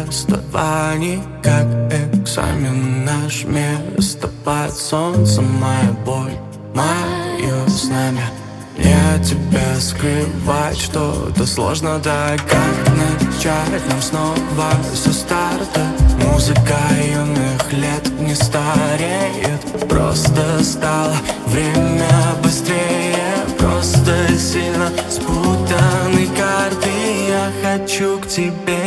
расставаний, как экзамен наш место под солнцем. Моя боль, мое знамя. Мне тебя скрывать что-то сложно, да как начать нам снова со старта? Музыка юных лет не стареет, просто стало время быстрее. Просто сильно спутаны карты, я хочу к тебе